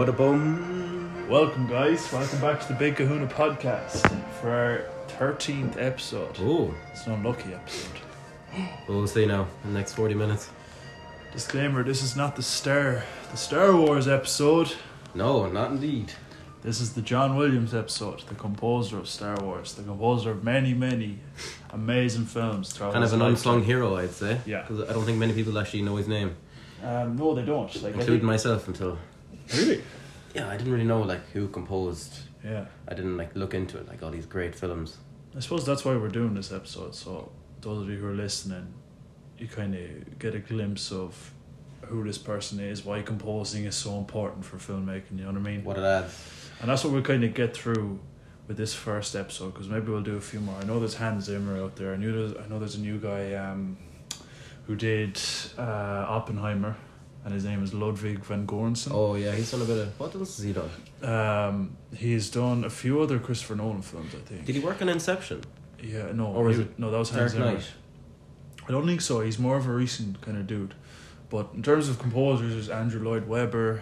bada boom. Welcome, guys. Welcome back to the Big Kahuna podcast for our 13th episode. Oh, It's an unlucky episode. we'll see now in the next 40 minutes. Disclaimer: this is not the Star Wars episode. No, not indeed. This is the John Williams episode, the composer of Star Wars, the composer of many, many amazing films. Throughout Kind of his an unsung lifetime. hero, I'd say. Yeah. Because I don't think many people actually know his name, No, they don't. Like, including myself until... Really? Yeah, I didn't really know who composed. Yeah. I didn't look into it, all these great films. I suppose that's why we're doing this episode. So those of you who are listening, you kind of get a glimpse of who this person is, why composing is so important for filmmaking. You know what I mean? What it adds. And that's what we'll kind of get through with this first episode, because maybe we'll do a few more. I know there's Hans Zimmer out there. I know there's a new guy who did Oppenheimer, and his name is Ludwig van Göransson. Oh yeah, he's done a bit of... What else has he done? He's done a few other Christopher Nolan films, I think. Did he work on Inception? Yeah, no. Or was it No, that was Hans Dark Zimmer. Knight? I don't think so. He's more of a recent kind of dude. But in terms of composers, there's Andrew Lloyd Webber,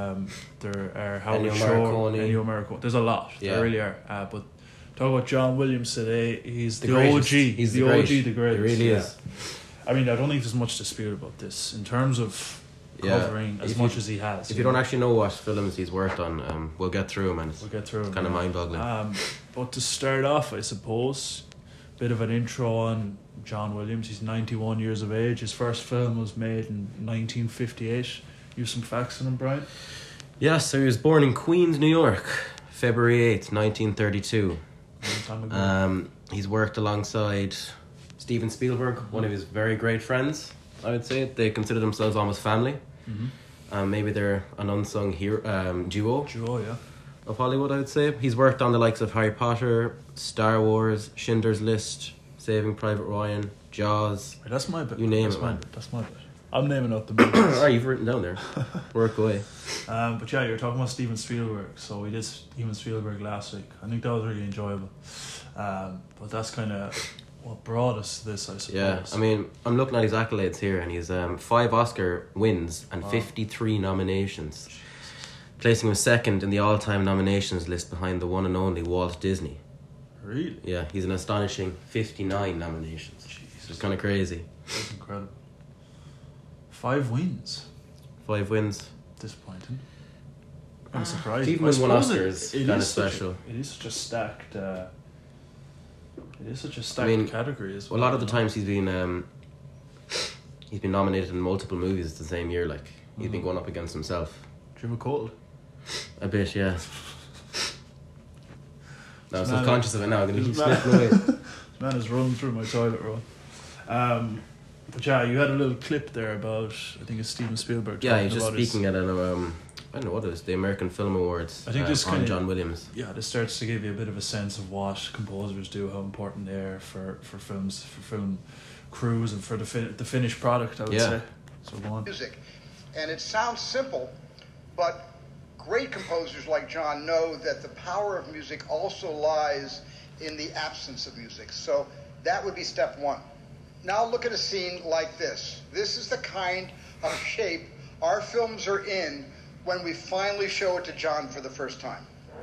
there are Howard Ennio Shore, Morricone. Ennio Morricone. There's a lot. Yeah. There really are. But talk about John Williams today. He's the greatest. OG. He's the great. OG, the greatest. He really is. I mean, I don't think there's much dispute about this in terms of covering as much as he has. If you don't actually know what films he's worked on, we'll get through them, and We'll get through it's them, kind of yeah. mind-boggling. But to start off, I suppose, bit of an intro on John Williams. He's 91 years of age. His first film was made in 1958. You have some facts on him, Brian? Yeah, so he was born in Queens, New York, February 8th, 1932. Long time ago. He's worked alongside Steven Spielberg, one of his very great friends, I would say. They consider themselves almost family. Maybe they're an unsung hero, duo Duo, yeah. of Hollywood, I would say. He's worked on the likes of Harry Potter, Star Wars, Schindler's List, Saving Private Ryan, Jaws. Right, that's my bit. You name that's it, my man. bit. That's my bit. I'm naming out the movies. Oh, you've written down there. Work away. But yeah, you're talking about Steven Spielberg. So we did Steven Spielberg last week. I think that was really enjoyable. But that's kind of what brought us to this, I suppose. Yeah, I mean, I'm looking at his accolades here, and he's 5 Oscar wins and 53 nominations, placing him second in the all-time nominations list behind the one and only Walt Disney. Really? Yeah, he's an astonishing 59 nominations. Jesus. It's kind of crazy. That's incredible. 5 wins. 5 wins. Disappointing. I'm surprised. To even I win one suppose Oscar is kind of special. It is such a stacked. It is such a stacked category as well. A lot of the times he's been nominated in multiple movies the same year. He's been going up against himself. Do you have a cold? A bit, yeah. No, I'm Man, subconscious of it now. I'm going to keep this man- sniffing away. Man is running through my toilet roll. But yeah, you had a little clip there about, I think it's Steven Spielberg. Yeah, talking he's just about his- speaking at an I don't know what it is, the American Film Awards. I think this on kinda- John Williams. Yeah, this starts to give you a bit of a sense of what composers do, how important they are for films, for film crews, and for the finished product, I would say. So go on. Music. And it sounds simple, but great composers like John know that the power of music also lies in the absence of music. So that would be step one. Now look at a scene like this. This is the kind of shape our films are in when we finally show it to John for the first time.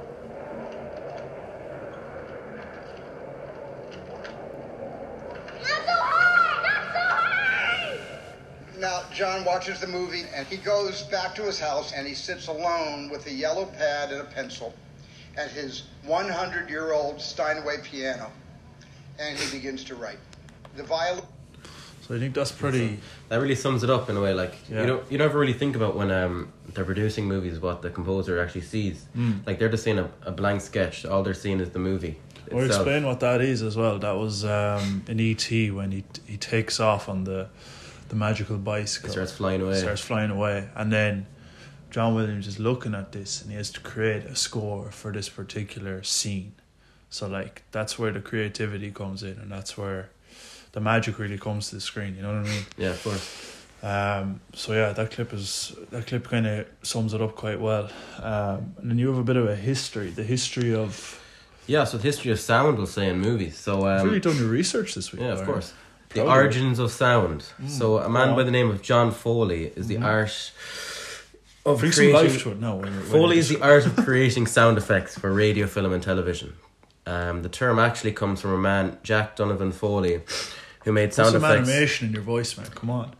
Now, John watches the movie, and he goes back to his house, and he sits alone with a yellow pad and a pencil at his 100-year-old Steinway piano, and he begins to write. The violin... So I think that's pretty... That really sums it up in a way. Yeah. You never really think about when they're producing movies what the composer actually sees. They're just seeing a blank sketch. All they're seeing is the movie Or itself. explain what that is as well. That was in E.T. when he takes off on the magical bicycle. It starts flying away. And then John Williams is looking at this and he has to create a score for this particular scene. So that's where the creativity comes in, and that's where the magic really comes to the screen, you know what I mean? Yeah, of course. So yeah, that clip kind of sums it up quite well. And then you have a bit of the history of... Yeah, so the history of sound, we'll say, in movies. So You've really done your research this week. yeah, of Brian. course. The Proud of origins of sound. So a man by the name of John Foley is the of Bring some creating. life to it now. When Foley is the art of creating sound effects for radio, film, and television. The term actually comes from a man, Jack Donovan Foley, who made Put sound some effects. animation in your voice, man. Come on.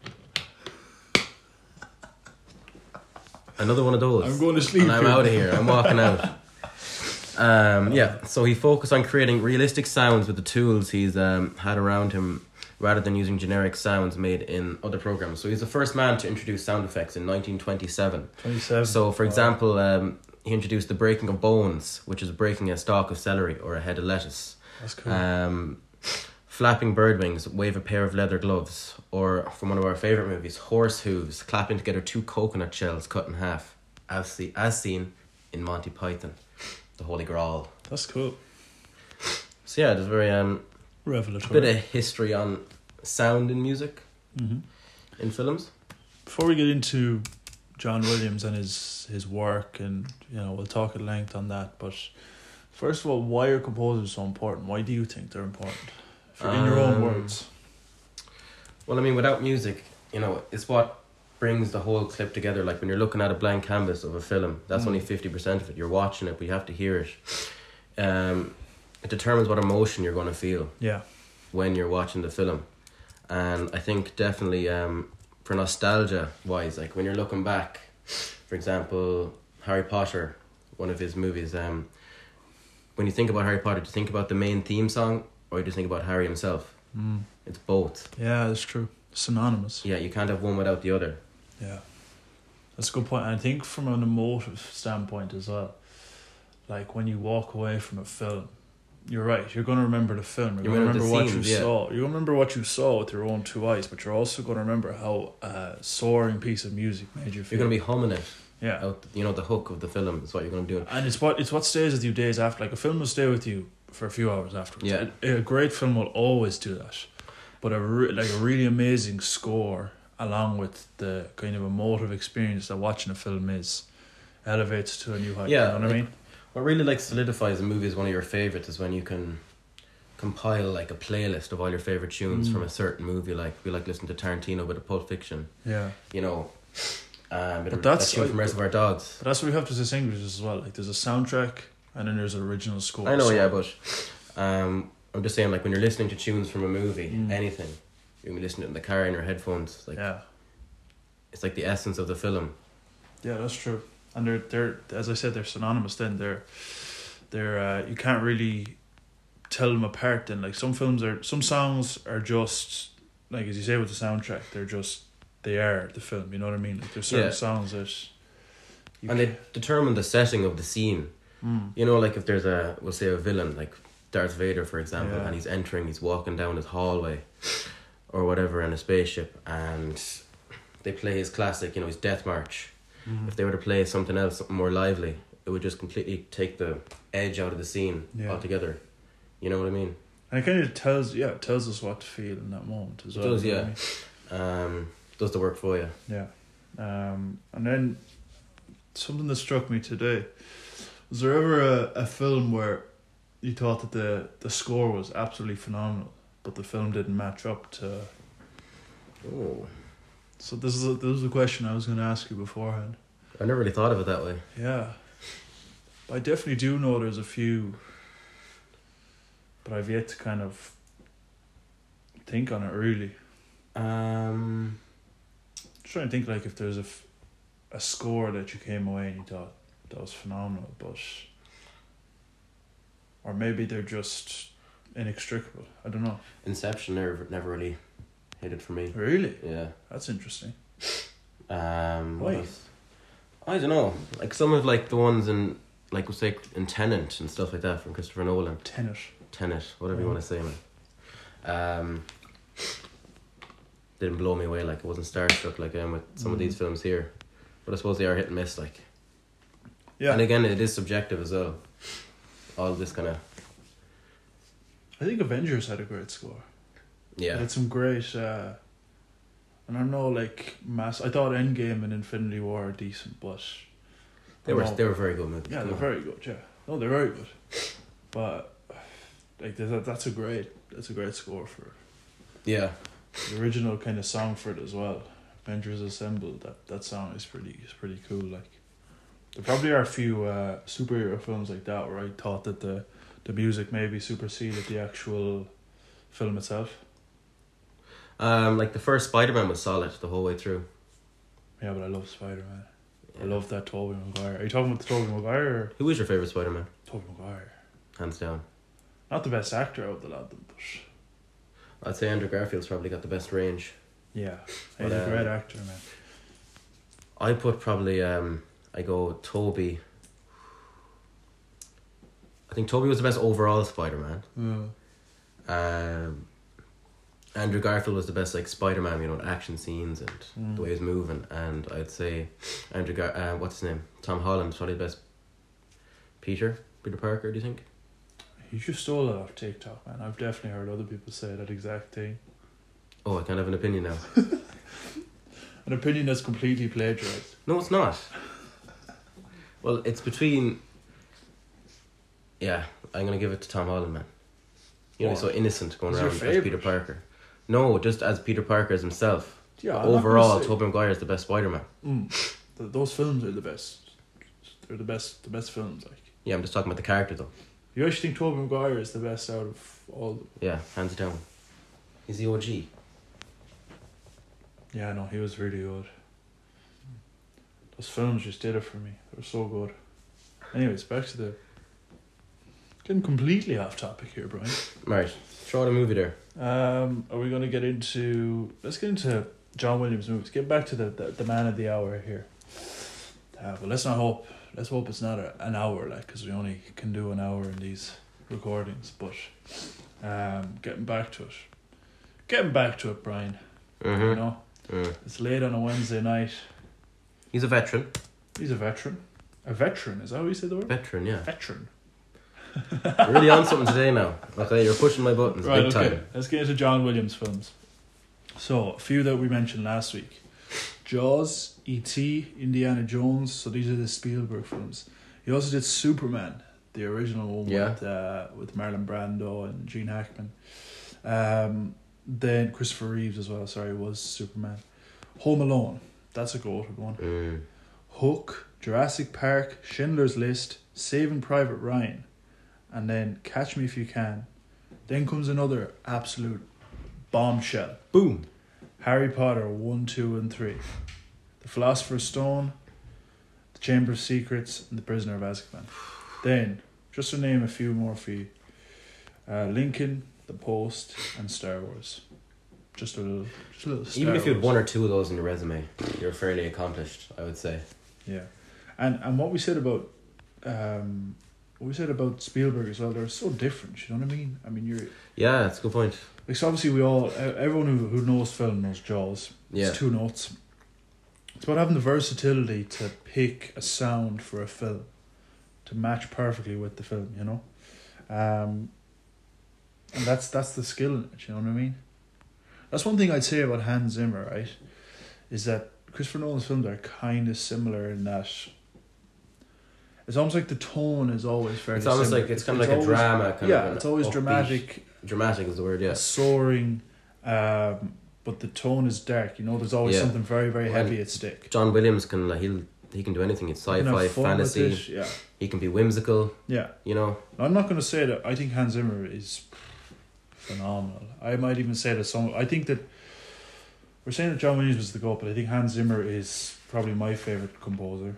Another one of those. I'm going to sleep. And I'm here. out of here. I'm walking out. So he focused on creating realistic sounds with the tools he's had around him, rather than using generic sounds made in other programs. So he's the first man to introduce sound effects in 1927. 27. So, for example, he introduced the breaking of bones, which is breaking a stalk of celery or a head of lettuce. That's cool. Flapping bird wings, wave a pair of leather gloves, or from one of our favourite movies, horse hooves, clapping together 2 coconut shells cut in half, as seen in Monty Python, the Holy Grail. That's cool. So yeah, there's very Revelatory. bit of history on sound in music Mm-hmm. in films. Before we get into John Williams and his work, and we'll talk at length on that, but first of all, why are composers so important? Why do you think they're important? In your own words. Well, I mean, without music, it's what brings the whole clip together. Like when you're looking at a blank canvas of a film, that's only 50% of it. You're watching it, but you have to hear it. It determines what emotion you're going to feel Yeah. when you're watching the film. And I think definitely for nostalgia wise, like when you're looking back, for example, Harry Potter, one of his movies, when you think about Harry Potter, do you think about the main theme song, or do you think about Harry himself? It's both. Yeah, that's true. Synonymous. Yeah, you can't have one without the other. Yeah. That's a good point. And I think from an emotive standpoint as well, like when you walk away from a film, you're right, you're going to remember the film. You're going to remember what you saw. You're going to remember what you saw with your own 2 eyes, but you're also going to remember how a soaring piece of music made you feel. You're going to be humming it. Yeah. Out, the hook of the film is what you're going to do. And it's what stays with you days after. Like a film will stay with you for a few hours afterwards. Yeah. A great film will always do that. But a really amazing score, along with the kind of emotive experience that watching a film is, elevates to a new height. Yeah, You know what I mean? What really solidifies a movie as one of your favourites is when you can compile like a playlist of all your favourite tunes from a certain movie. Like we like listening to Tarantino with a Pulp Fiction. Yeah. But that's tune from Reservoir Dogs. But that's what we have to distinguish as well. Like there's a soundtrack and then there's an original score. I know, yeah, but I'm just saying, like when you're listening to tunes from a movie, anything, you can be listening to it in the car in your headphones. Like it's like the essence of the film. Yeah, that's true. And they're as I said, they're synonymous. Then they're you can't really tell them apart. Then like some songs are just like, as you say with the soundtrack, they are the film. You know what I mean? Like there's certain songs that they determine the setting of the scene. Like if there's we'll say a villain like Darth Vader, for example, and he's walking down his hallway or whatever in a spaceship, and they play his classic, his Death March. If they were to play something else, something more lively, it would just completely take the edge out of the scene altogether. You know what I mean? And it kind of tells us what to feel in that moment as well. It does, you know yeah. what I mean? Does the work for you. Yeah. And then something that struck me today, was there ever a film where you thought that the score was absolutely phenomenal, but the film didn't match up to... Oh. So this is a question I was going to ask you beforehand. I never really thought of it that way. Yeah. I definitely do know there's a few, but I've yet to kind of think on it really. Just trying to think like if there's a score that you came away and you thought that was phenomenal, but or maybe they're just inextricable. I don't know. Inception never really hit it for me. Really? Yeah. That's interesting. Why? I don't know. Like some of like the ones in like we'll say in Tenet and stuff like that from Christopher Nolan. Tenet, whatever you want to say, man. Didn't blow me away. Like I wasn't starstruck like I am with some of these films here, but I suppose they are hit and miss. Like, yeah. And again, it is subjective as well. All this kind of. I think Avengers had a great score. Yeah. It had some great. And I know, like I thought Endgame and Infinity War are decent, but they were very good movies. Yeah, they're very good. Yeah, no, they're very good. But like that's a great score for. Yeah. The original kind of song for it as well. Avengers Assemble. That song is pretty cool. Like, there probably are a few superhero films like that where I thought that the music maybe superseded the actual film itself. Like the first Spider-Man was solid the whole way through. Yeah, but I love Spider-Man. I love that Tobey Maguire. Are you talking about the Tobey Maguire or Who is your favourite Spider-Man? Tobey Maguire? Hands down. Not the best actor out of the lot of them, but I'd say Andrew Garfield's probably got the best range. yeah, But, he's a great actor, man. I put probably I go Toby. I think Toby was the best overall Spider-Man. Andrew Garfield was the best like Spider-Man, you know, action scenes and the way he's moving. And I'd say what's his name? Tom Holland's probably the best Peter Parker, do you think? You just stole it off TikTok, man. I've definitely heard other people say that exact thing. Oh, I can't have an opinion now. An opinion that's completely plagiarized. No, it's not. Well, it's between... Yeah, I'm going to give it to Tom Holland, man. You know, he's so innocent going He's around your as favourite? Peter Parker. No, just as Peter Parker as himself. Yeah, I'm overall, not gonna say- Tobey Maguire is the best Spider-Man. Those films are the best. They're the best films. Like, Yeah, I'm just talking about the character, though. you actually think Tobey Maguire is the best out of all of them? Yeah, hands down. He's the OG. Yeah, no, he was really good. Those films just did it for me. They were so good. Anyways, back to the... Getting completely off topic here, Brian. Right, throw out a movie there. Are we going to get into... Let's get into John Williams movies. Get back to the man of the hour here. But let's hope it's not an hour, like, because we only can do an hour in these recordings. But getting back to it, Brian. Mm-hmm. You know, it's late on a Wednesday night. He's a veteran. He's a veteran. A veteran, is that how you say the word? Veteran, yeah. Veteran. You're really on something today now. Okay, you're pushing my buttons big time. Let's get into John Williams films. So, a few that we mentioned last week. Jaws, E.T., Indiana Jones. So these are the Spielberg films. He also did Superman, the original one with Marlon Brando and Gene Hackman. Then Christopher Reeves as well, was Superman. Home Alone, that's a goated one. Hook, Jurassic Park, Schindler's List, Saving Private Ryan, and then Catch Me If You Can. Then comes another absolute bombshell. Boom. Harry Potter 1, 2 and 3. The Philosopher's Stone, The Chamber of Secrets, and The Prisoner of Azkaban. Then, just to name a few more for you, Lincoln, The Post, and Star Wars. Just a little Star Even if you had Wars. one or two of those in your resume, you're fairly accomplished, I would say. Yeah, and what we said about Spielberg as well, they're so different. You know what I mean? I mean, Yeah, that's a good point. like, so obviously everyone who knows film knows Jaws. Yeah. It's 2 notes. It's about having the versatility to pick a sound for a film to match perfectly with the film. You know, and that's the skill in it. You know what I mean? That's one thing I'd say about Hans Zimmer, right? Is that Christopher Nolan's films are kind of similar in that it's almost like the tone is always fairly It's almost similar. like it's kind of like a drama. Kind of an it's always upbeat- dramatic. Dramatic is the word, yeah. Soaring, but the tone is dark. You know, there's always Yeah. something very, very Well, heavy at stake. John Williams can he can do anything. It's You can sci-fi, have fun with fantasy. it, yeah, He can be whimsical. yeah. You know. I'm not going to say that I think Hans Zimmer is phenomenal. I might even say that I think that we're saying that John Williams was the GOAT, but I think Hans Zimmer is probably my favourite composer.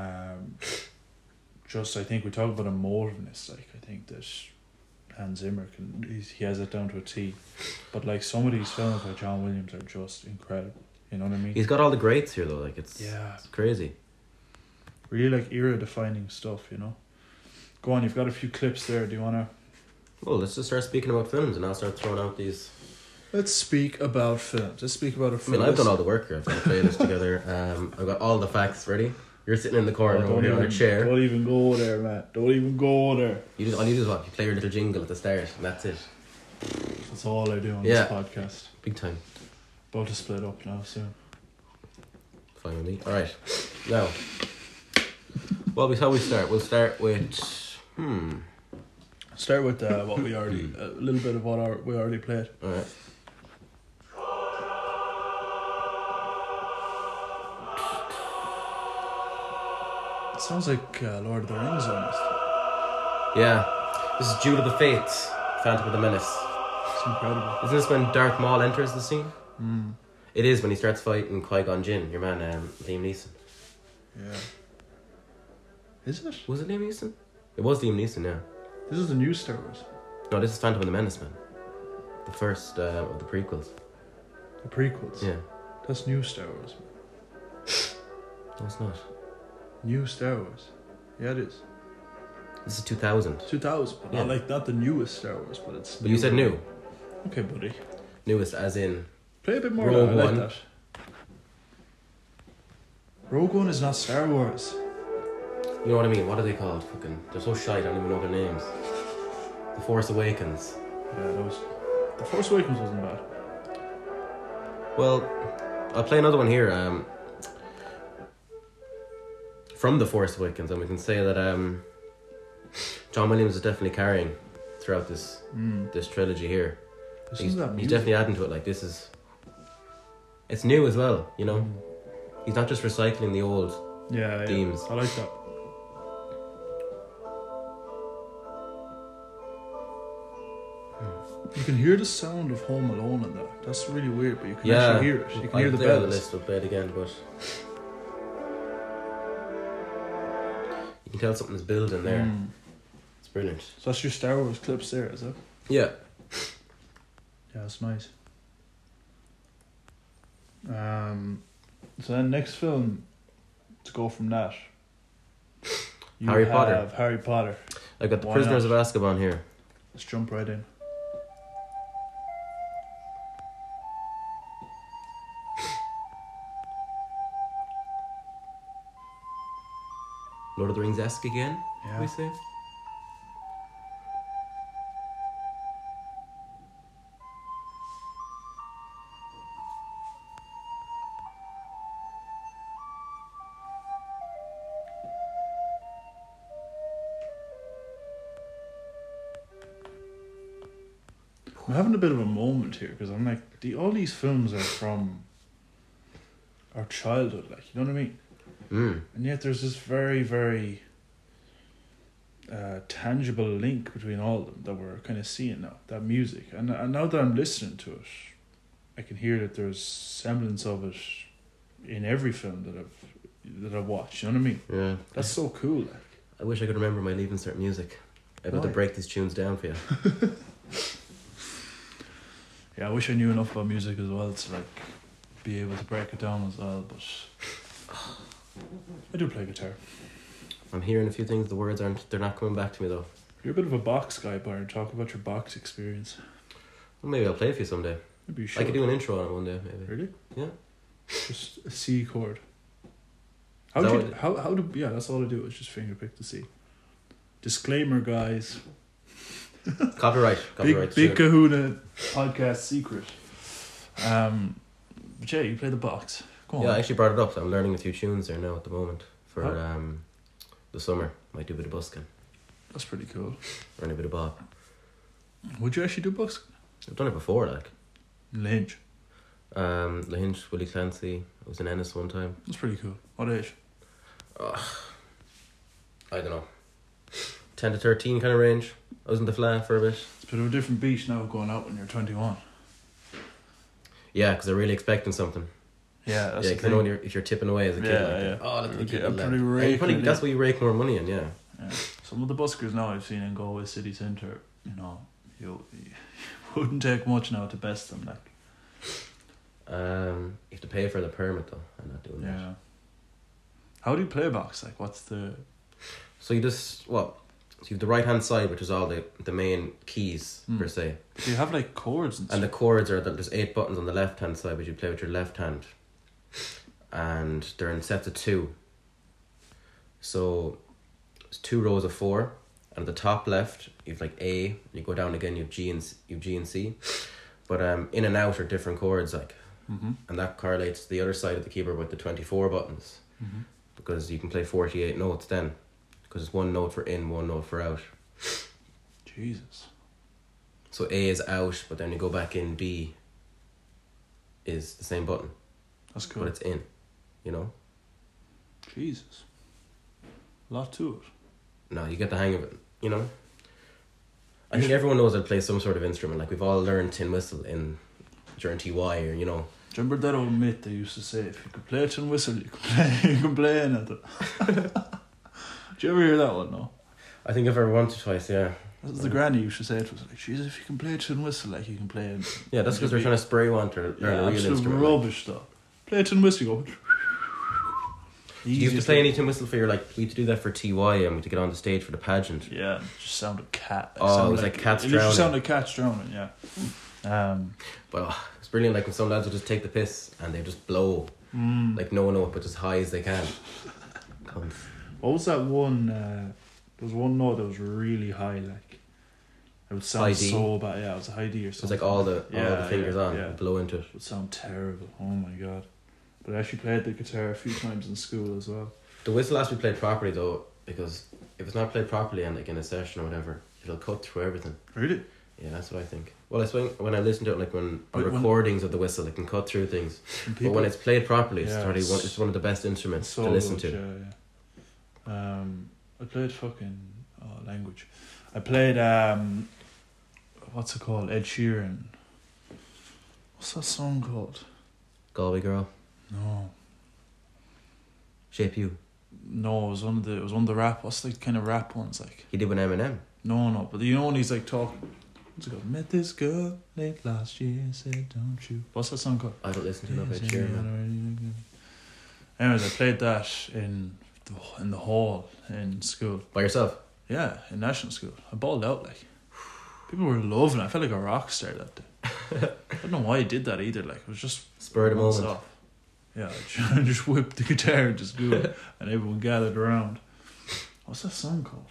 I think we talk about emotiveness. Like, I think that Hans Zimmer he has it down to a T. But like, some of these films by John Williams are just incredible. You know what I mean? He's got all the greats here though. Like it's crazy. Really like era defining stuff. You know. Go on, you've got a few clips there. Do you wanna? Well, let's just start speaking about films, and I'll start throwing out these. Let's speak about films. Let's speak about a I film. mean, I've done all the work here. I've got a playlist together. I've got all the facts ready. You're sitting in the corner over here on a chair. Don't even go there, Matt. Don't even go there. All you do is what? You play your little jingle at the start, and that's it. That's all I do on Yeah. this podcast. Big time. About to split up now soon. Fine with me. All right. Now, well, how we start? We'll start with Start with what we already a little bit of what we already played. All right. Sounds like Lord of the Rings almost. Yeah. This is Duel of the Fates, Phantom of the Menace. It's incredible. Isn't this when Darth Maul enters the scene? Mm. It is when he starts fighting Qui-Gon Jinn, your man Liam Neeson. Yeah. Is it? Was it Liam Neeson? It was Liam Neeson, yeah. This is the new Star Wars. No, this is Phantom of the Menace, man. The first of the prequels. The prequels. Yeah. That's new Star Wars. No, it's not. New Star Wars. Yeah, it is. This is 2000. 2000, but Yeah. not the newest Star Wars, but it's. But you said new. Okay, buddy. Newest as in... Play a bit more. Rogue I like One. that. Rogue One is not Star Wars. You know what I mean? What are they called? Fucking... They're so shite, I don't even know their names. The Force Awakens. Yeah, those. The Force Awakens wasn't bad. Well, I'll play another one here. From The Force Awakens, and we can say that John Williams is definitely carrying throughout this trilogy here. He's definitely adding to it. Like, this is... It's new as well, you know? He's not just recycling the old themes. I like that. You can hear the sound of Home Alone in that. That's really weird, but you can actually hear it. You can hear the bells. The bells. list will play it again, but you can tell something's building there. It's brilliant. So that's your Star Wars clips there, is it? Yeah. Yeah, that's nice. So then next film to go from that. You Harry Potter. have Harry Potter. I've got The Why Prisoners not? of Azkaban here. Let's jump right in. Lord of the Rings-esque again, Yeah. we say. I'm having a bit of a moment here because I'm like, all these films are from our childhood, like, you know what I mean? And yet there's this very, very tangible link between all of them that we're kind of seeing now, that music. And now that I'm listening to it, I can hear that there's semblance of it in every film that I've watched, you know what I mean? Yeah. That's so cool, like. I wish I could remember my Leaving Cert music. I'm about to Why? break these tunes down for you. Yeah, I wish I knew enough about music as well to, like, be able to break it down as well, but I do play guitar. I'm hearing a few things, they're not coming back to me though. You're a bit of a box guy, Byron. Talk about your box experience. Well, maybe I'll play for you someday. Maybe you should. I could do an intro on it one day, maybe. Really? Yeah. Just a C chord. Is that How do yeah, that's all I do is just finger pick the C. Disclaimer, guys. Copyright. Big Kahuna podcast secret. But yeah, you play the box. Go on. Yeah, I actually brought it up. I'm learning a few tunes there now at the moment for Oh. the summer. Might do a bit of busking That's pretty cool. or a bit of bop. Would you actually do bucks? I've done it before, like. Lynch. Lahinch, Willie Clancy. I was in Ennis one time. That's pretty cool. What age? I don't know. 10 to 13 kind of range. I was in the flat for a bit. It's a bit of a different beat now going out when you're 21. Yeah, because they're really expecting something. Yeah, that's Yeah, the because I know thing. if you're tipping away as a kid, Yeah, like, yeah. oh, look at the Okay, kid. I'm lad. pretty And raking probably it that's in. what you rake more money in, yeah. Yeah. Some of the buskers now I've seen in Galway city centre, you know, you wouldn't take much now to best them, like. You have to pay for the permit though. I'm not doing that. Yeah. How do you play box? Like, what's the? So you just so you have the right hand side, which is all the main keys per se, Do you have like chords and and stuff? the chords are there's 8 buttons on the left hand side, which you play with your left hand, and they're in sets of 2. So it's 2 rows of 4, and at the top left you have like A. You go down again, you have G and C, but in and out are different chords, like, and that correlates to the other side of the keyboard with the 24 buttons, because you can play 48 notes then. Because it's 1 note for in, 1 note for out. Jesus. So A is out, but then you go back in, B is the same button, That's cool. but it's in, you know? Jesus. A lot to it. No, you get the hang of it, you know? I think everyone knows how to play some sort of instrument. Like, we've all learned tin whistle during TY or, you know. Do you remember that old myth they used to say, if you could play a tin whistle, you can play anything? Did you ever hear that one, no? I think I've ever once or twice, yeah. That was the granny used to say it. Was like, Jesus, if you can play a tin whistle, like, you can play anything. Yeah, that's because they're trying to spur you on to learn a real instrument. Rubbish, though. Play a tin whistle, you go... Do you have to play any tin whistle for your, like, we had to do that for TY and we had to get on the stage for the pageant. Yeah, it just sounded cat. It was like cats drowning. It just sounded like cats drowning, yeah. But it's brilliant, like when some lads would just take the piss and they just blow, like no note, but as high as they can. What was that one, there was one note that was really high, like, it would sound so bad, yeah, it was a high D or something. It's like all the fingers on, blow into it. It would sound terrible, oh my god. But I actually played the guitar a few times in school as well. The whistle has to be played properly though, because if it's not played properly and like in a session or whatever, it'll cut through everything. Really? Yeah, that's what I think. Well, I think when I listen to it, like on recordings of the whistle, it can cut through things. But when it's played properly, it's one of the best instruments to listen to. Yeah. I played fucking language. I played what's it called? Ed Sheeran. What's that song called? Galway Girl. No. Shape You. No, it was one of the rap. What's the kind of rap ones like? He did with Eminem. No, but you know when he's like talking. What's it called? Met this girl late last year. Said don't you? What's that song called? I don't listen to no Ed Sheeran. Anyways, I played that in the hall in school. By yourself? Yeah, in national school. I balled out like. People were loving it. I felt like a rock star that day. I don't know why I did that either. Like it was just spur of the moment. Off. Yeah, I just whipped the guitar into school and everyone gathered around. What's that song called?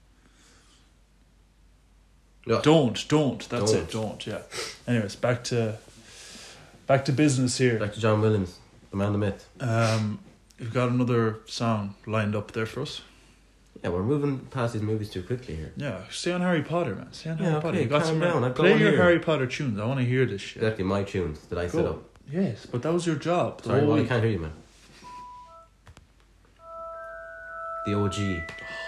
No. Don't. That's it. Don't. Yeah. Anyways, back to business here. Back to John Williams, the man, the myth. You've got another song lined up there for us. Yeah, we're moving past these movies too quickly here. Yeah, stay on Harry Potter, man. Stay on Harry Potter. You got calm down. Play your Harry Potter tunes. I want to hear this shit. Exactly, my tunes that I set up. Yes, but that was your job. Sorry, I can't hear you, man. The OG.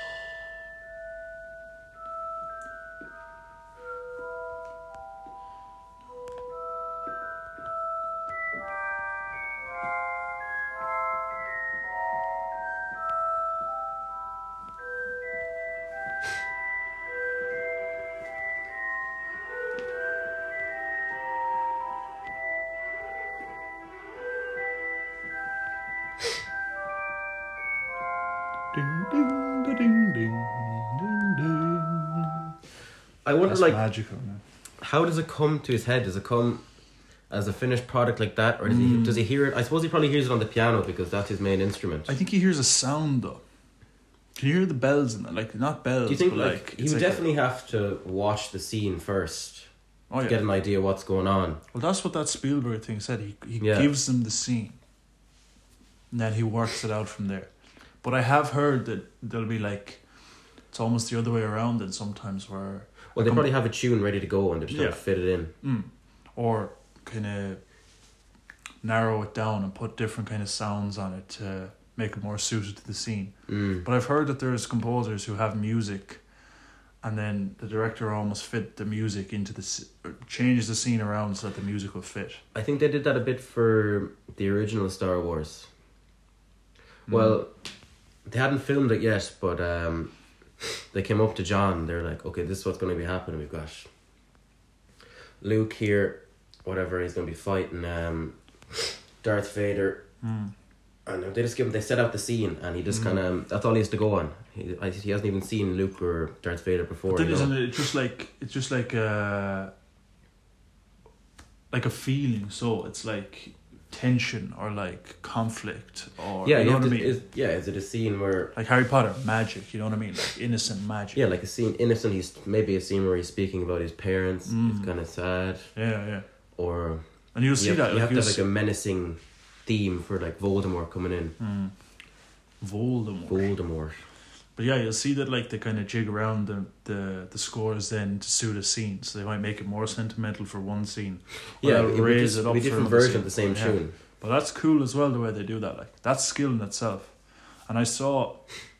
Ding, ding, ding, ding, ding, ding. I wonder, that's like, magical, man. How does it come to his head? Does it come as a finished product like that, or does he hear it? I suppose he probably hears it on the piano because that's his main instrument. I think he hears a sound though. Can you hear the bells in that? Like not bells. Do you think but like he would definitely have to watch the scene first to get an idea what's going on? Well, that's what that Spielberg thing said. He gives them the scene, and then he works it out from there. But I have heard that there'll be like, it's almost the other way around. And sometimes where they probably have a tune ready to go and they just don't fit it in, or kind of narrow it down and put different kind of sounds on it to make it more suited to the scene. But I've heard that there's composers who have music, and then the director almost fit the music into change the scene around so that the music will fit. I think they did that a bit for the original Star Wars. Well, they hadn't filmed it yet, but they came up to John. They're like, okay, this is what's going to be happening. We've got Luke here, whatever, he's going to be fighting Darth Vader. And they set out the scene, and he just kind of, that's all he has to go on. He hasn't even seen Luke or Darth Vader before. Then isn't it just like a feeling? So it's like tension or like conflict or you know what I mean? Is it a scene where like Harry Potter magic? You know what I mean? Like innocent magic. Yeah, like a scene innocent. He's maybe a scene where he's speaking about his parents. It's kind of sad. Yeah. Or and you'll see that you have to have like a menacing theme for like Voldemort coming in. Voldemort. But yeah, you'll see that like they kind of jig around the scores then to suit a scene. So they might make it more sentimental for one scene. Yeah, raise it up. Be different version of the same tune. But that's cool as well the way they do that. Like that's skill in itself. And I saw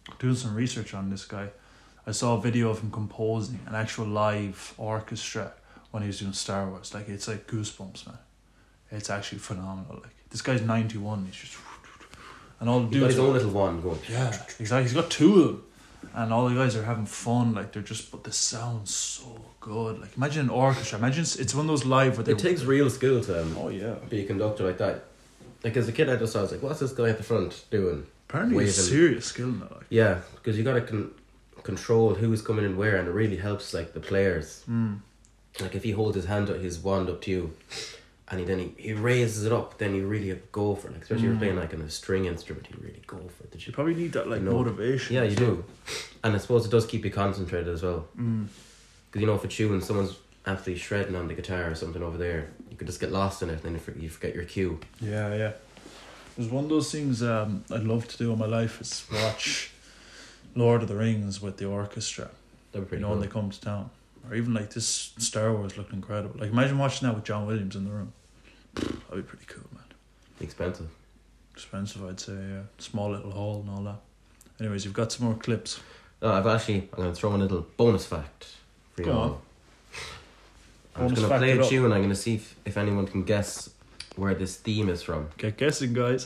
doing some research on this guy, I saw a video of him composing an actual live orchestra when he was doing Star Wars. Like, it's like goosebumps, man. It's actually phenomenal. Like, this guy's 91. He's just, and all the He's got dudes his own little one going. yeah, exactly. He's got two of them, and all the guys are having fun. Like, they're just, but the sound's so good. Like, imagine an orchestra. Imagine it's one of those live where they. It takes real skill to Oh yeah. be a conductor like that. Like, as a kid, I was like, what's this guy at the front doing? Apparently, it's Waving. serious skill in that. Like. Yeah, because you got to control who's coming in where, and it really helps like the players. Like, if he holds his wand up to you, and he raises it up, then you really go for it. Like, especially if you're playing like on a string instrument, you really go for it. You probably need that like know. motivation. Yeah, you do. And I suppose it does keep you concentrated as well. Because, you know, if a tune, someone's absolutely shredding on the guitar or something over there, you could just get lost in it, and then you forget your cue. Yeah, yeah. There's one of those things I'd love to do in my life is watch Lord of the Rings with the orchestra. That'd be pretty When cool. they come to town. Or even like this Star Wars looked incredible. Like, imagine watching that with John Williams in the room. That'd be pretty cool, man. Expensive. Expensive, I'd say, yeah. Small little hall and all that. Anyways, you've got some more clips. No, I'm going to throw in a little bonus fact for you Go all. on. I'm just Bonus going to fact play it a up. tune, and I'm going to see if anyone can guess where this theme is from. Get guessing, guys.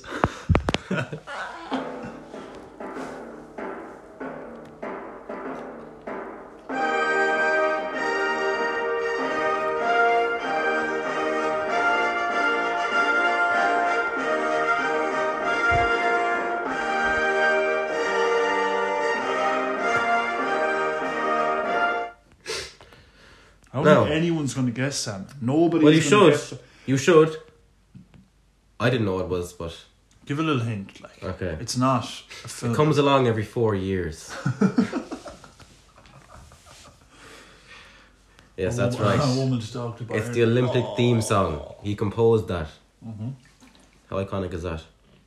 I don't No. think anyone's going to guess, Sam. Nobody. Well, you should. You should. I didn't know it was, but Give a little hint. Like, okay. it's not a film. It comes along every 4 years. Yes, that's right. A woman's talked about It's it. the Olympic theme song. He composed that. How iconic is that?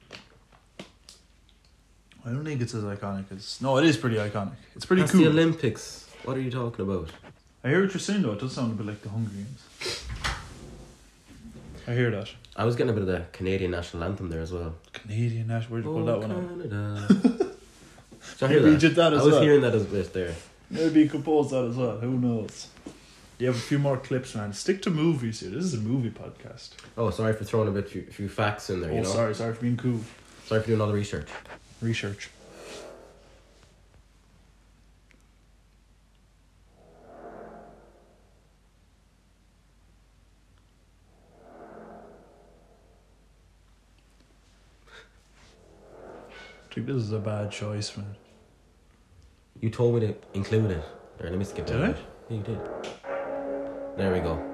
I don't think it's as iconic as. No, it is pretty iconic. It's pretty That's cool. the Olympics. What are you talking about? I hear what you're saying though. It does sound a bit like the Hunger Games. I hear that. I was getting a bit of the Canadian national anthem there as well. Canadian national. Where'd you pull that one out? Canada. So I hear Maybe you that. did that as I was well. hearing that as a bit there. Maybe you composed that as well. Who knows? You have a few more clips, man. Stick to movies here. This is a movie podcast. Oh, sorry for throwing a few facts in there. You know. Sorry for being cool. Sorry for doing all the research. Research. I think this is a bad choice, man. You told me to include it. There, let me skip Did that. I? bit. Yeah, you did. There we go.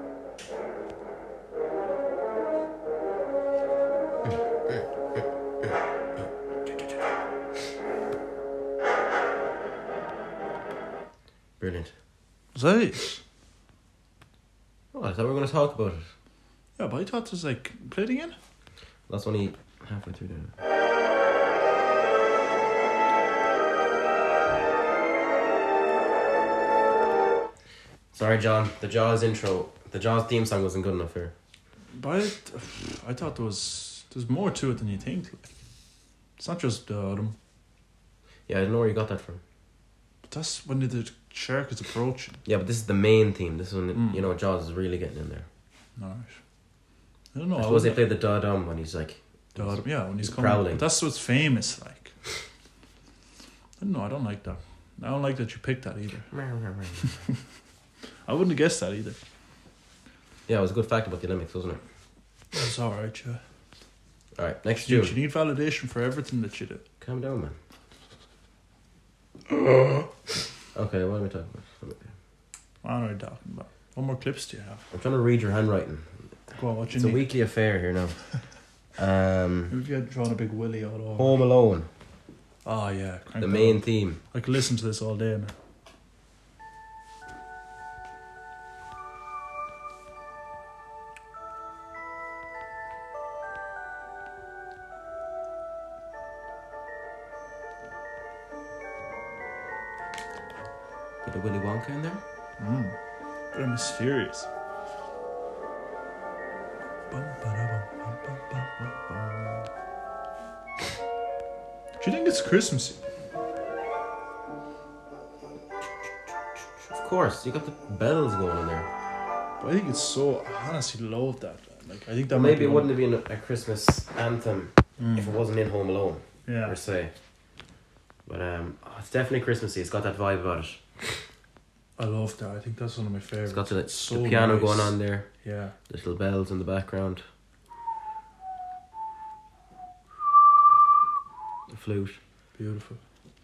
Brilliant. Was that it? Oh, I thought we were going to talk about it. Yeah, but I thought it was like, play it again? That's only halfway through there. Sorry, John. The Jaws intro, the Jaws theme song wasn't good enough here. But I thought there's more to it than you think. Like, it's not just the autumn. Yeah, I don't know where you got that from. But that's when the shark is approaching. Yeah, but this is the main theme. This is when, you know, Jaws is really getting in there. Alright. I don't know. I suppose they play the da-dum when he's like... the autumn, yeah, when he's he's coming. prowling. But that's what's famous, like. I don't know, I don't like that. I don't like that you picked that either. I wouldn't have guessed that either. Yeah, it was a good fact about the Olympics, wasn't it? That's alright, yeah. Alright, next You tune. need validation for everything that you do. Calm down, man. Okay, what am I talking about? What am I talking about? What more clips do you have? I'm trying to read your handwriting. Go on, what you It's a need? weekly affair here now. Maybe if you had drawn a big willy all over. Home Alone, Oh yeah, crank the that main up. theme. I could listen to this all day, man. Bit of Willy Wonka in there. Very mysterious. Do you think it's Christmassy? Of course, you got the bells going in there. But I think it's so. I honestly love that. Like I think that Maybe it wouldn't have been a Christmas anthem if it wasn't in Home Alone, Yeah. per se. But it's definitely Christmassy. It's got that vibe about it. I love that. I think that's one of my favorites. It's got the so piano nice. going on there. Yeah. Little bells in the background. The flute. Beautiful.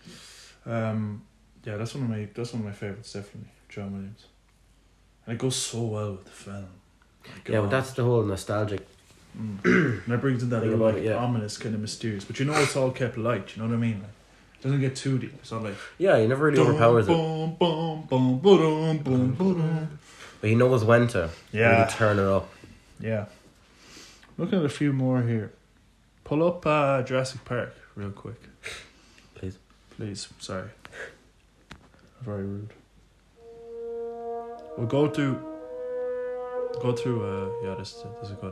Yeah, that's one of my favorites, definitely. John Williams. And it goes so well with the film. My Yeah, but God. that's the whole nostalgic. And that brings in that Think little, about like, it, yeah. ominous, kind of mysterious. But you know it's all kept light, you know what I mean? Like, it doesn't get too deep. It's not like... Yeah, he never really overpowers it. Boom, boom, boom, boom, boom, boom. But he knows when to Yeah. really turn it up. Yeah. Looking at a few more here. Pull up Jurassic Park real quick. Please. Please. Sorry. Very rude. We'll go through... yeah, this is good.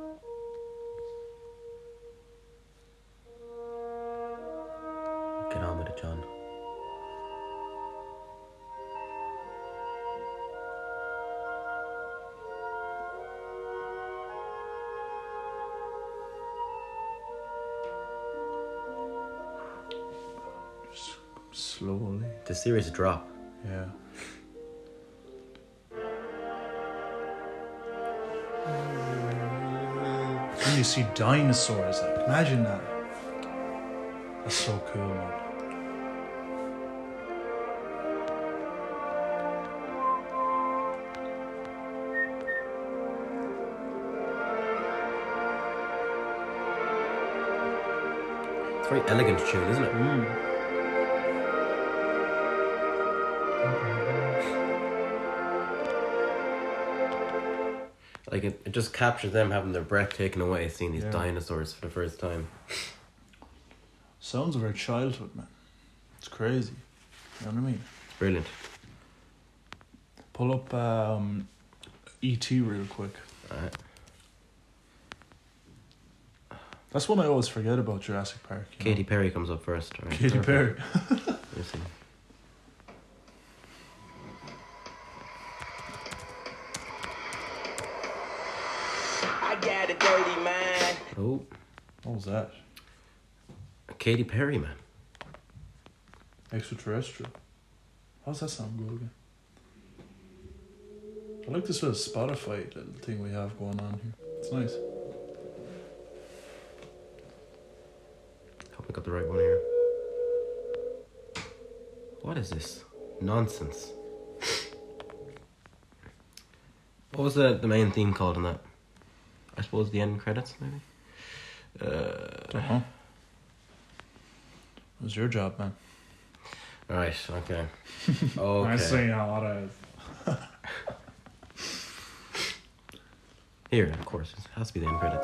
Get on with it, John. Just slowly. The serious drop. Yeah. When you see dinosaurs, like, imagine that. That's so cool, man. It's a very elegant tune, isn't it? Like it just captures them having their breath taken away, seeing these Yeah. dinosaurs for the first time. Sounds of our childhood, man. It's crazy. You know what I mean? It's brilliant. Pull up E.T. real quick. Alright. That's one I always forget about Jurassic Park. you know? Katy Perry comes up first. All right, Katy perfect. Perry. Let me see. I got a dirty mind. Oh, What was that? Katy Perry, man. Extraterrestrial. How's that sound go again? I like this little Spotify little thing we have going on here. It's nice. Hope I got the right one here. What is this? Nonsense. What was the main theme called in that? I suppose the end credits, maybe? Uh-huh. It was your job, man. Alright, okay. I'm Okay. saying a lot of... Here, of course, it has to be the end credits.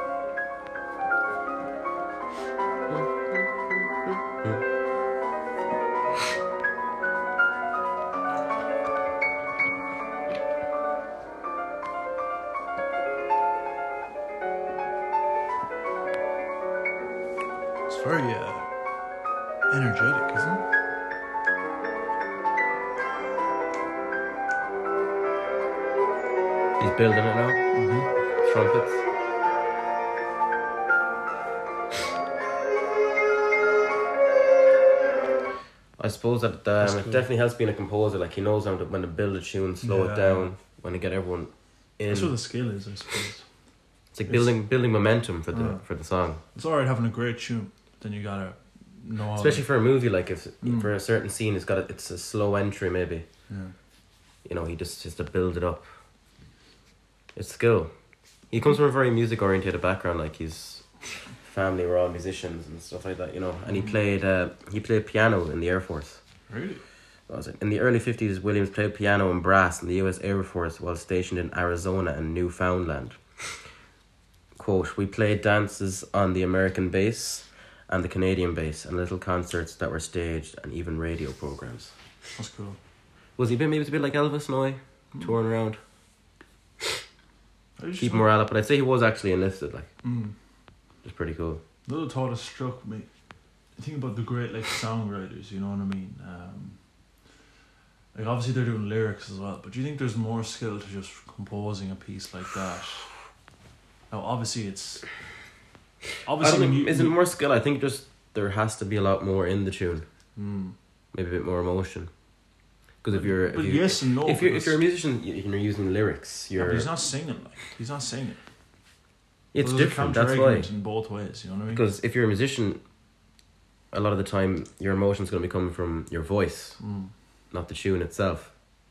It's very energetic, isn't it? He's building it now. Mm-hmm. Trumpets. I suppose that That's it cool. definitely helps being a composer. Like he knows when to build a tune, slow Yeah. it down, when to get everyone in. That's what the skill is, I suppose. It's like building momentum for the Ah. for the song, It's alright having a great tune, then you gotta know how especially to... for a movie. Like if for a certain scene, it's a slow entry maybe. Yeah. You know, he just to build it up. It's skill. He comes from a very music oriented background. Like his family were all musicians and stuff like that. You know, and he played piano in the Air Force. Really? What was it? In the early 50s, Williams played piano and brass in the US Air Force while stationed in Arizona and Newfoundland. Quote, we played dances on the American base and the Canadian base and little concerts that were staged and even radio programs. That's cool. Was he maybe a bit like Elvis Noy, touring around, I just keep morale up? But I'd say he was actually enlisted, like, Mm. which is pretty cool. Another thought that struck me. Think about the great like songwriters, you know what I mean? Like obviously they're doing lyrics as well, but do you think there's more skill to just composing a piece like that? Now obviously it's isn't more skill. I think just there has to be a lot more in the tune. Maybe a bit more emotion. Because if you're a musician, you're using lyrics. But he's not singing. He's not singing. It's different. That's why. In both ways, you know what I mean? Because if you're a musician, a lot of the time your emotion's going to be coming from your voice, not the tune itself.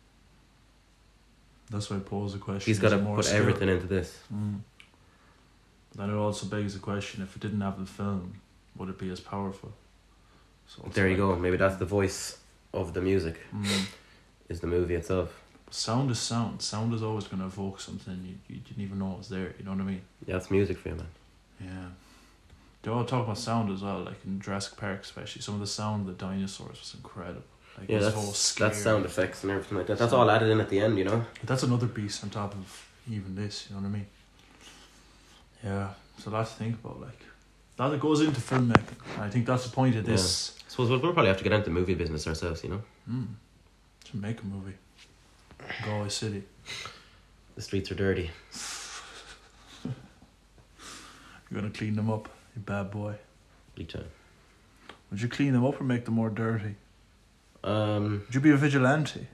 That's why I pose the question. He's got to put everything into this. Then it also begs the question: if it didn't have the film, would it be as powerful? So there you go. Maybe that's the voice of the music. Is the movie itself. Sound is sound. Sound is always going to evoke something you didn't even know was there. You know what I mean? Yeah, it's music for you, man. Yeah. They all talk about sound as well, like in Jurassic Park especially. Some of the sound of the dinosaurs was incredible. Like yeah, that's sound effects and everything like that. That's all added in at the end, you know? That's another beast on top of even this, you know what I mean? Yeah, so a lot to think about, like. That goes into filmmaking. I think that's the point of this. Yeah. I suppose we'll probably have to get into the movie business ourselves, you know? To make a movie. Galway City. The streets are dirty. You're gonna clean them up, you bad boy. Big time. Would you clean them up or make them more dirty? Would you be a vigilante?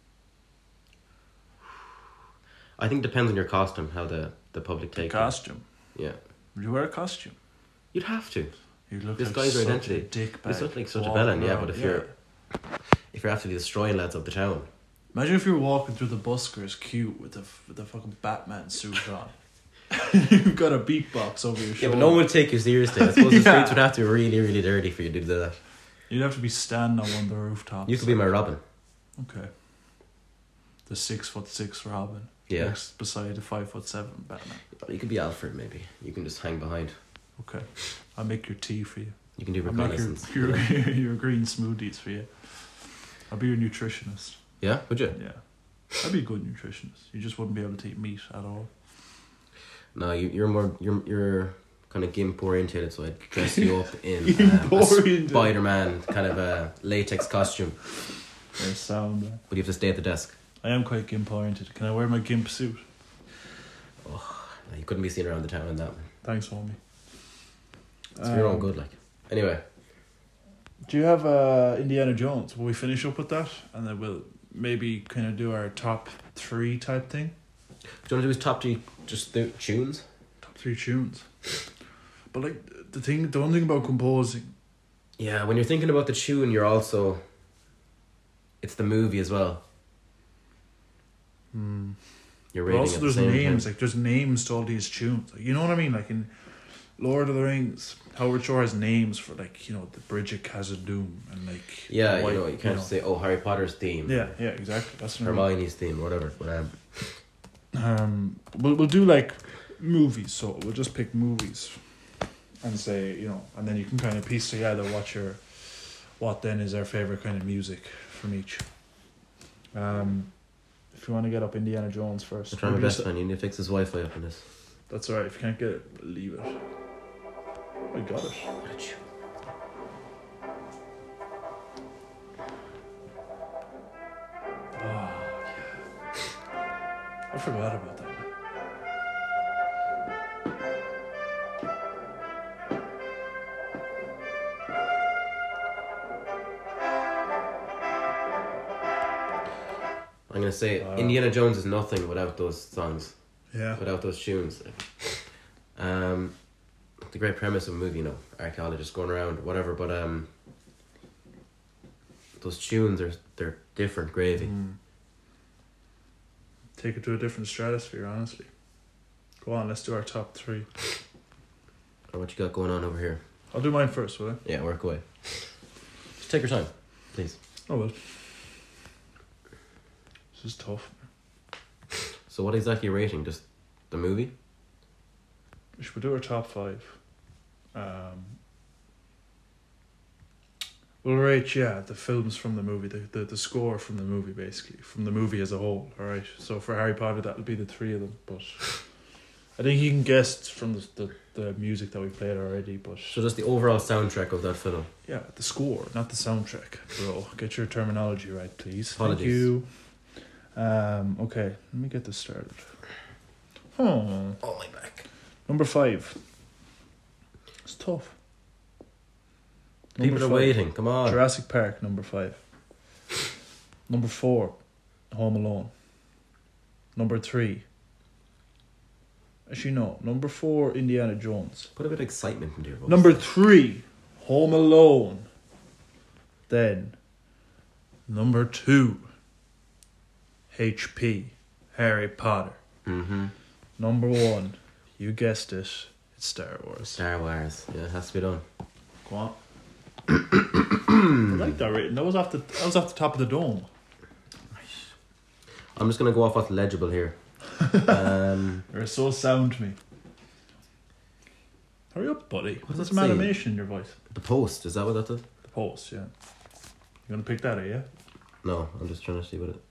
I think it depends on your costume, how the public take it. Costume? Yeah. Would you wear a costume? You'd have to. You'd look this like guy's such identity. A dick bag. This looks like such a villain, yeah, but if you're absolutely destroying lads of the town. Imagine if you were walking through the buskers queue with the fucking Batman suit on. You've got a beatbox over your shoulder. Yeah, but no one would take you seriously. I suppose the streets would have to be really, really dirty for you to do that. You'd have to be standing on one of the rooftops. You could be my Robin. Okay. The 6'6" Robin. Yeah. Next beside the 5'7" Batman. You could be Alfred, maybe. You can just hang behind. Okay. I'll make your tea for you. You can do reconnaissance. I'll make your green smoothies for you. I'll be your nutritionist. Yeah? Would you? Yeah. I'd be a good nutritionist. You just wouldn't be able to eat meat at all. No, you're kind of gimp orientated, so I'd dress you up in a Spider-Man kind of a latex costume. There's sound there. But you have to stay at the desk. I am quite gimp oriented. Can I wear my gimp suit? Oh, no, you couldn't be seen around the town in that, man. Thanks, homie. It's for your own good, like. Anyway. Do you have Indiana Jones? Will we finish up with that? And then we'll maybe kind of do our top 3 type thing? Do you want to do his top 3 just the tunes? Top 3 tunes. But like the one thing about composing. Yeah, when you're thinking about the tune, you're also... It's the movie as well. You're rating also at there's the same names, time. like there's names to all these tunes. Like, you know what I mean? Like in Lord of the Rings, Howard Shore has names for, like, you know, the Bridge of Khazad-dûm and like yeah, you know, you can't just say, oh, Harry Potter's theme. Yeah, exactly. That's what Hermione's theme, whatever. But we'll do like movies. So we'll just pick movies and say, you know, and then you can kind of piece together what then is our favorite kind of music from each. If you want to get up Indiana Jones first. I'm trying my best, man. You need to fix his Wi-Fi up in this. That's alright. If you can't get it, leave it. I got it. What a tune. Oh, yeah. I forgot about that. I'm going to say Indiana Jones is nothing without those songs. Yeah. Without those tunes. The great premise of a movie, you know, archaeologists going around, whatever, but those tunes they're different gravy. Take it to a different stratosphere, honestly. Go on, let's do our top 3. Or what you got going on over here? I'll do mine first, will I? Yeah, work away. Just take your time, please. Oh well. This is tough. So what exactly are you rating? Just the movie? Should we do our top 5? We'll rate, the films from the movie, the score from the movie, basically, from the movie as a whole, alright? So for Harry Potter, that'll be the 3 of them, but I think you can guess from the music that we played already, but So just the overall soundtrack of that film. yeah, the score, not the soundtrack, bro. Get your terminology right, please. Apologies. Thank you. Okay, let me get this started. Oh, Oh, my back. number 5. It's tough. People Number are 5. waiting. Come on. Jurassic Park, number 5. Number 4, Home Alone. Number 3. Actually, no. Number 4, Indiana Jones. Put a bit of excitement into your voice. Number 3, Home Alone. Then, number 2, HP, Harry Potter. Mm-hmm. Number 1, you guessed it, it's Star Wars. Star Wars. Yeah, it has to be done. Go on. I like that rating. That was off the top of the dome. I'm just going to go off what's legible here. You're so sound to me. Hurry up, buddy. What does What's it some say? animation in your voice? The Post, is that what that is? The Post, yeah. You gonna pick that, are you? No, I'm just trying to see what it...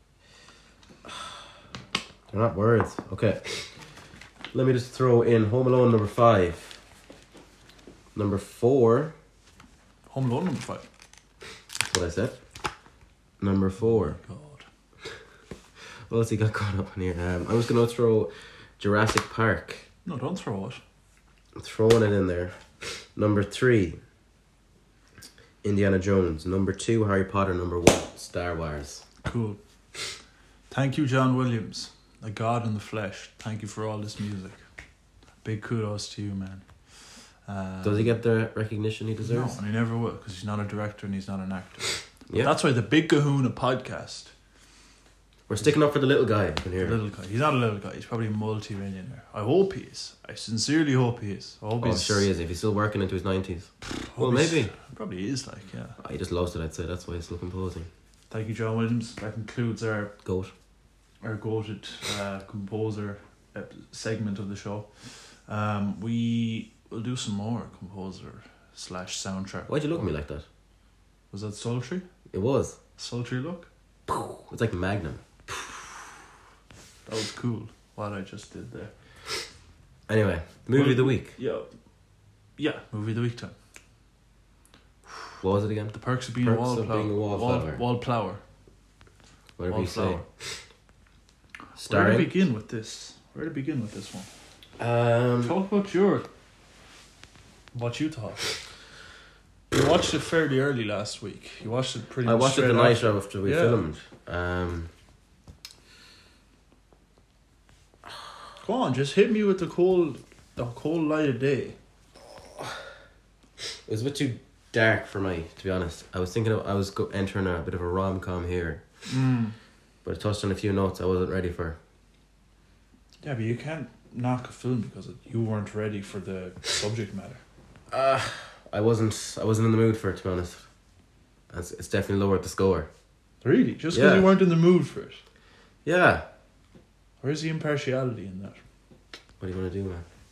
They're not words. Okay. Let me just throw in Home Alone number 5. Number 4. Home Alone number 5. That's what I said. Number 4. God. What else he got caught up in here? I was going to throw Jurassic Park. No, don't throw it. I'm throwing it in there. Number 3. Indiana Jones. Number 2, Harry Potter. Number 1, Star Wars. Cool. Thank you, John Williams, a god in the flesh. Thank you for all this music. Big kudos to you, man. Does he get the recognition he No, deserves? and he never will, because he's not a director and he's not an actor. But Yeah. that's why the Big Kahuna podcast. We're sticking up for the little guy up in here. Little guy. He's not a little guy. He's probably a multi-millionaire. I hope he is. I sincerely hope he is. I hope Oh, he's sure he is. If he's still working into his 90s. Well, hope he's- maybe. Probably is, like, yeah. Oh, he just loves it, I'd say. That's why he's still composing. Thank you, John Williams. That concludes our Goat. goated composer segment of the show. We will do some more composer / soundtrack. Why'd you look at me like that? Was that sultry? It was. Sultry look? It's like Magnum. That was cool. What I just did there. Anyway, movie of the week. Yeah, movie of the week time. What was it again? The Perks of Being Perks a of Wallflower. Being a Wallflower. Wallflower. Whatever you say. Wallflower. Where to Starring. begin with this? Where to begin with this one? Talk about what you thought. You watched it fairly early last week. You watched it pretty I much watched it straight the night after. after we Yeah. filmed. Go on, just hit me with the cold light of day. It was a bit too dark for me, to be honest. I was thinking I was entering a bit of a rom-com here. But I touched on a few notes I wasn't ready for. Yeah, but you can't knock a film because you weren't ready for the subject matter. I wasn't in the mood for it, to be honest. It's definitely lowered the score. Really? Just because Yeah. you weren't in the mood for it? Yeah. Where's the impartiality in that? What do you want to do,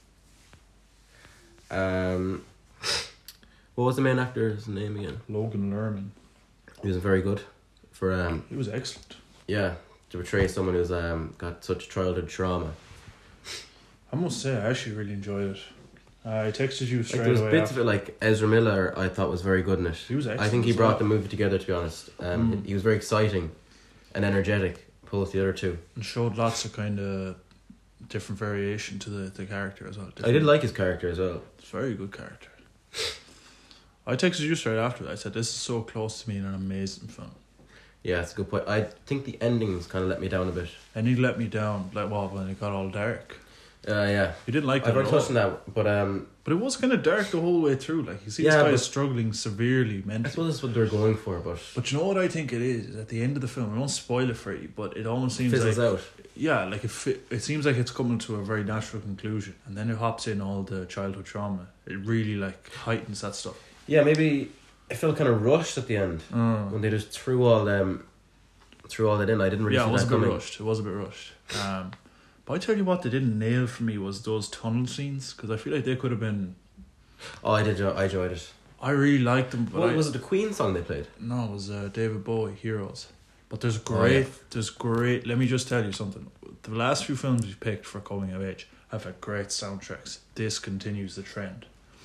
man? What was the main actor's name again? Logan Lerman. He was very good for He was excellent. to portray someone who's got such childhood trauma. I must say, I actually really enjoyed it. I texted you Like straight there was away. bits of it, like Ezra Miller, I thought was very good in it. He was I think excellent he as brought well. the movie together. To be honest, he was very exciting and energetic, opposed to the other two. And showed lots of kind of different variation to the character as well. I did like his character as well. It's a very good character. I texted you straight after that. I said, this is so close to me in an amazing film. Yeah, it's a good point. I think the endings kind of let me down a bit. And he let me down, like, well, when it got all dark. Yeah, You didn't like that I've already at all. touched on that, but But it was kind of dark the whole way through. Like, you see Yeah, this guy but- is struggling severely I mentally. suppose that's what they're going for. But But you know what I think it is at the end of the film, I won't spoil it for you, but it almost seems fizzles like... out. Yeah, like it seems like it's coming to a very natural conclusion. And then it hops in all the childhood trauma. It really, like, heightens that stuff. Yeah, maybe I felt kind of rushed at the end when they just threw all that in. I didn't really Yeah, see it was that a bit coming. rushed. It was a bit rushed. But I tell you what, they didn't nail for me was those tunnel scenes, because I feel like they could have been... Oh, I enjoyed it. I really liked them, but What was it? The Queen song they played? No, it was David Bowie, Heroes. But there's Oh, yeah. great, let me just tell you something. The last few films we picked for coming of age have had great soundtracks. This continues the trend.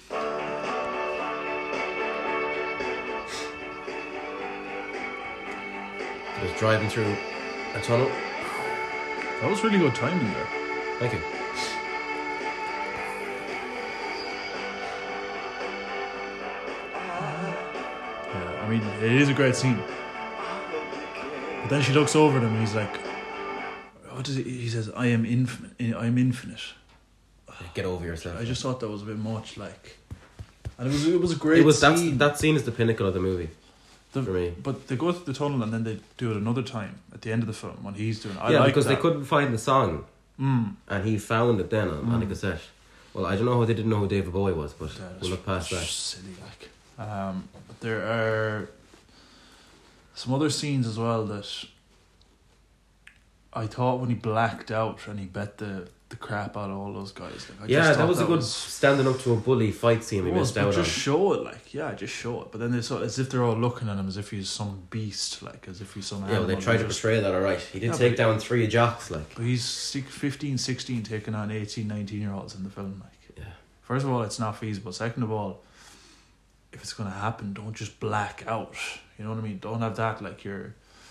Just driving through a tunnel. That was really good timing there. Thank you. Yeah, I mean, it is a great scene. But then she looks over at him and he's like, what does he says, I am infinite. Get over yourself. I just thought that was a bit much, like, and it was a great scene. That scene is the pinnacle of the movie for me. But they go through the tunnel and then they do it another time at the end of the film when he's doing it. Because they couldn't find the song, and he found it then on the cassette. Well, I don't know how they didn't know who David Bowie was, but we'll look past that. Silly, like. But there are some other scenes as well that I thought when he blacked out and he bet the crap out of all those guys. Like, that was a good standing up to a bully fight scene we missed out on. Just show it, like, just show it. But then it's as if they're all looking at him as if he's some beast, like, as if he's some animal. Yeah, they tried to portray that alright. He did take down 3 jocks, like. But he's 15, 16 taking on 18, 19-year-olds in the film, like. Yeah. First of all, it's not feasible. Second of all, if it's going to happen, don't just black out. You know what I mean? Don't have that, like, your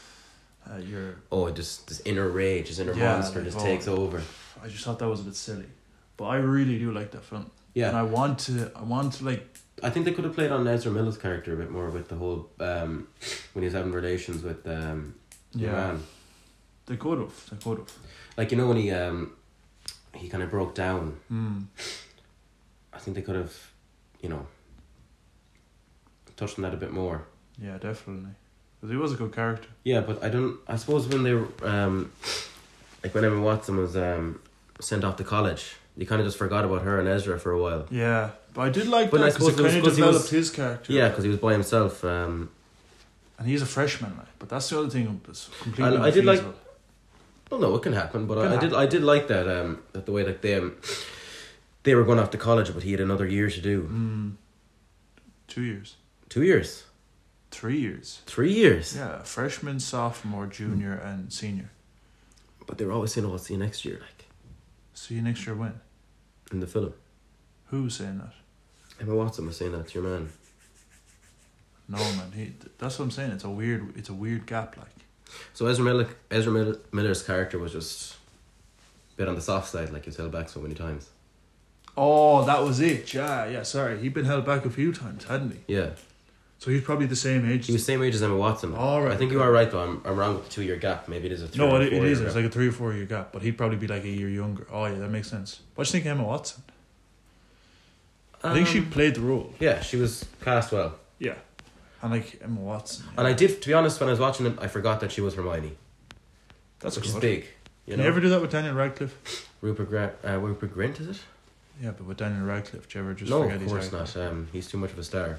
just this inner rage, this inner monster just takes over. I just thought that was a bit silly, but I really do like that film. Yeah, and I want to like. I think they could have played on Ezra Miller's character a bit more with the whole when he was having relations with the man. They could have. Like, you know, when he kind of broke down. I think they could have, you know, touched on that a bit more. Yeah, definitely. Because he was a good character. Yeah, but I suppose when they were like when Emma Watson was sent off to college, you kind of just forgot about her and Ezra for a while. Yeah, but I did like that because it kind of developed his character. Yeah, because he was by himself. And he's a freshman, like. But that's the other thing that's completely I did like. Well, no, it can happen, but I did like that that the way that they were going off to college, but he had another year to do. 2 years. 2 years. 3 years. 3 years. Yeah, freshman, sophomore, junior, and senior. But they were always saying, "Oh, I'll see you next year." Like, see you next year when? In the film. Who was saying that? Emma Watson was saying that to your man. No, man. That's what I'm saying. It's a weird gap, like. So Ezra Miller's character was just a bit on the soft side, like he was held back so many times. Oh, that was it. Yeah. Sorry, he'd been held back a few times, hadn't he? Yeah. So he's probably the same age. He was the same age as Emma Watson. All right. I think you are right though. I'm wrong with the 2 year gap. Maybe it is a 3 No, or it 4 is. year It's gap. like a 3 or 4 year gap, but he'd probably be like a year younger. Oh yeah, that makes sense. What do you think of Emma Watson? I think she played the role. Yeah, she was cast well. Yeah, and like Emma Watson. Yeah. And I did, to be honest, when I was watching it, I forgot that she was Hermione. Which is big. Can you ever do that with Daniel Radcliffe? Rupert Grint, is it? Yeah, but with Daniel Radcliffe, do you ever just No, forget of his course not. He's too much of a star.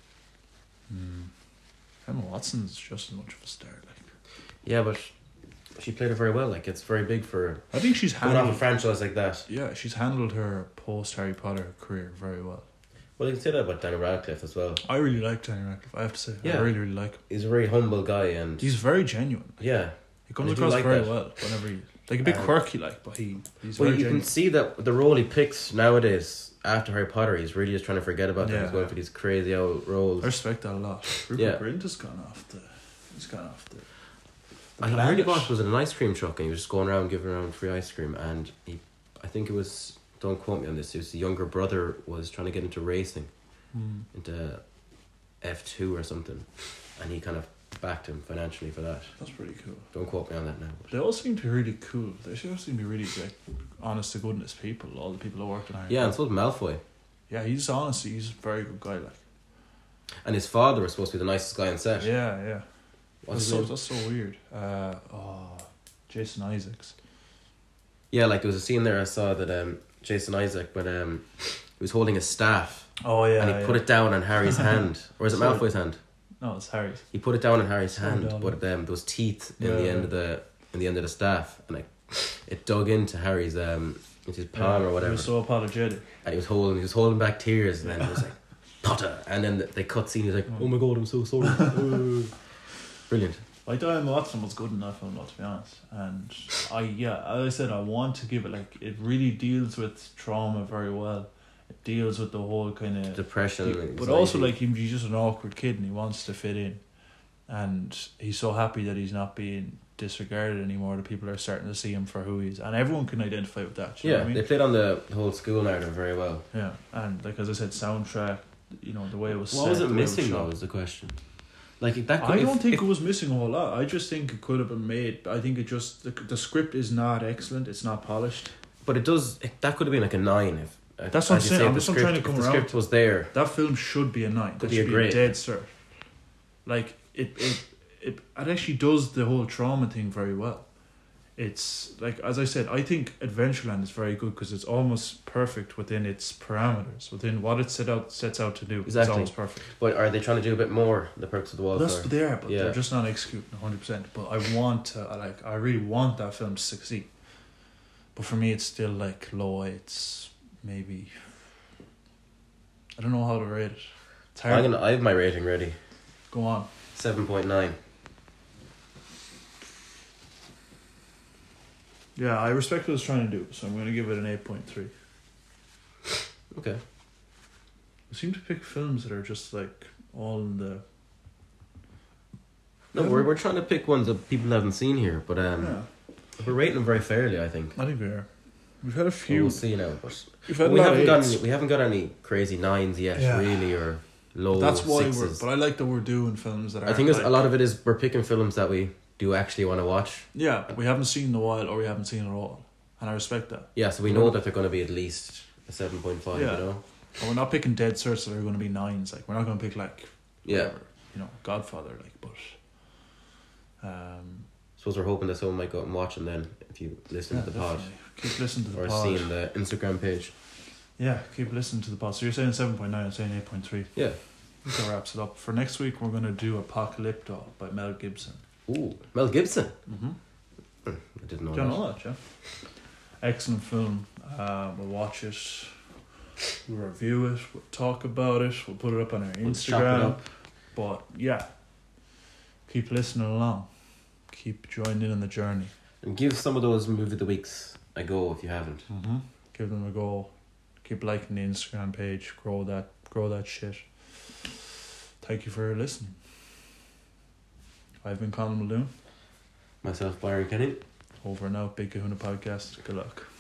Emma Watson's just as much of a star, like. Yeah, but she played it very well. Like, it's very big for. I think she's handled off a franchise like that. Yeah, she's handled her post Harry Potter career very well. Well, you can say that about Daniel Radcliffe as well. I really like Daniel Radcliffe. I have to say, I really, really like him. He's a very humble guy, and he's very genuine. Like, yeah, he comes across very well. Whenever like a bit quirky, like, but he's very genuine. You can see that the role he picks nowadays after Harry Potter, he's really just trying to forget about that. He's going for these crazy old roles. I respect that a lot. Rupert Grint has gone off the. I heard he was in an ice cream truck and he was just going around giving around free ice cream, and I think it was, don't quote me on this, it was the younger brother was trying to get into racing, into F2 or something, and he kind of backed him financially for that. That's pretty cool. Don't quote me on that now. They all seem to be really cool. They all seem to be really like honest to goodness people. All the people that worked in Harry Potter. And so was Malfoy. Yeah, he's a very good guy, like. And his father was supposed to be the nicest guy on set. Yeah. That's so weird. Jason Isaacs. Yeah, like there was a scene there I saw that Jason Isaac, when he was holding his staff. Oh yeah. And he put it down on Harry's hand, or is it Malfoy's hand? No, it's Harry's. He put it down on Harry's hand, but those teeth in the end of the staff, and it dug into Harry's into his palm or whatever. He was so apologetic. And he was holding back tears, and then he was like, Potter, and then they cut scene. He's like, oh my god, I'm so sorry. Brilliant. I thought Emma Watson was good in that film, though, to be honest. And as I said, I want to give it, like, it really deals with trauma very well. It deals with the whole kind of depression, but also like he's just an awkward kid and he wants to fit in, and he's so happy that he's not being disregarded anymore. That people are starting to see him for who he is, and everyone can identify with that. You know what I mean? They played on the whole school narrative very well. Yeah, and like as I said, soundtrack. You know, the way it was. What was it missing though? Was the question. Like that. I don't think it was missing a whole lot. I just think it could have been made. I think it just the script is not excellent. It's not polished. But it does. That could have been like a 9 if. That's what I'm saying. I'm just trying to come around. The script was there. That film should be a 9. That should be a dead cert. Like it actually does the whole trauma thing very well. It's like, as I said, I think Adventureland is very good because it's almost perfect within its parameters, within what it sets out to do. Exactly. It's almost perfect. But are they trying to do a bit more? The Perks of the Wallflower. That's there, but they're just not executing 100%. But I really want that film to succeed. But for me, it's still like low. It's maybe, I don't know how to rate it. It's hard. I have my rating ready. Go on. 7.9. Yeah, I respect what it's trying to do, so I'm going to give it an 8.3. Okay. We seem to pick films that are just like all in the... No, we're trying to pick ones that people haven't seen here, but we're rating them very fairly, I think. I think we are. We've had a few... We'll see now, but we haven't got any crazy 9s yet, really, or low That's why 6s. But I like that we're doing films that are... I think a lot of it is we're picking films that we do actually want to watch. Yeah, we haven't seen in a while, or we haven't seen at all. And I respect that. Yeah, so we know that they're going to be at least a 7.5, you know? And we're not picking dead certs that are going to be 9s. Like, we're not going to pick, like, whatever, Godfather, like, but... I suppose we're hoping that someone might go out and watch them then, if you listen to the pod. Keep listening to the pod. Or seeing the Instagram page. Yeah, keep listening to the pod. So you're saying 7.9, I'm saying 8.3. Yeah. I think that wraps it up. For next week, we're going to do Apocalypto by Mel Gibson. Ooh, Mel Gibson? Mm-hmm. I didn't know Don't know that, yeah. Excellent film. We'll watch it. We'll review it. We'll talk about it. We'll put it up on our Instagram. Chop it up. But, yeah. Keep listening along. Keep joining in the journey. And give some of those movie of the weeks a go if you haven't. Mm-hmm. Give them a go. Keep liking the Instagram page. Grow that shit. Thank you for listening. I've been Colin Muldoon. Myself, Byron Kenny. Over and out. Big Kahuna Podcast. Good luck.